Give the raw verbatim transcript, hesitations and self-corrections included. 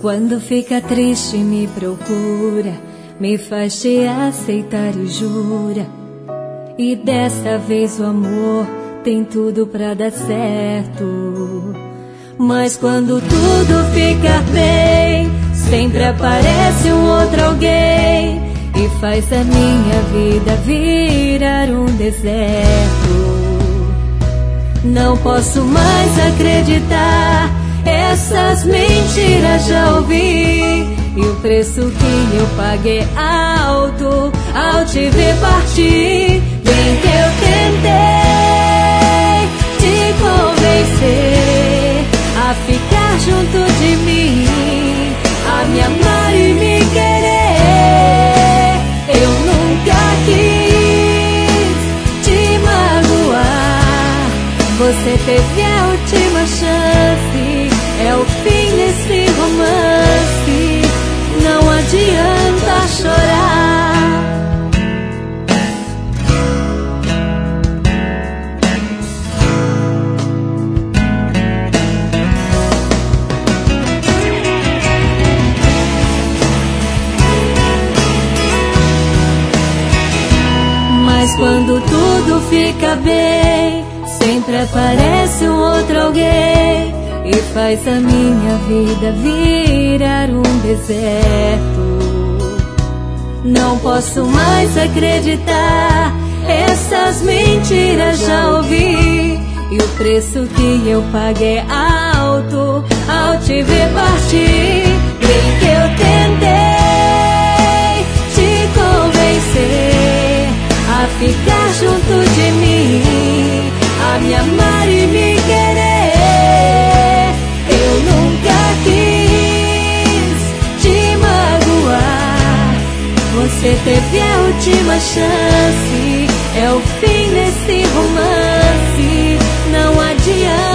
Quando fica triste me procura, me faz te aceitar e jura. E dessa vez o amor tem tudo pra dar certo. Mas quando tudo fica bem, sempre aparece um outro alguém e faz a minha vida virar um deserto. Não posso mais acreditar, essas mentiras já ouvi. E o preço que eu paguei alto ao te ver partir. Bem que eu tentei te convencer a ficar junto de mim, a me amar e me querer. Eu nunca quis te magoar, você teve a última chance, é o fim desse romance, não adianta chorar. Mas quando tudo fica bem, sempre aparece um outro alguém e faz a minha vida virar um deserto. Não posso mais acreditar, essas mentiras já ouvi. E o preço que eu paguei alto ao te ver partir. Bem que eu tentei te convencer a ficar junto de mim, a me amar e me querer. Eu nunca quis te magoar, você teve a última chance, é o fim desse romance, não adianta